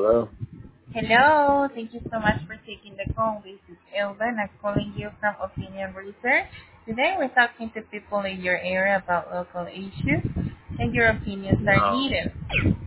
Hello? Hello, thank you so much for taking the call. This is Elva and I'm calling you from Opinion Research. Today we're talking to people in your area about local issues and your opinions are No. needed.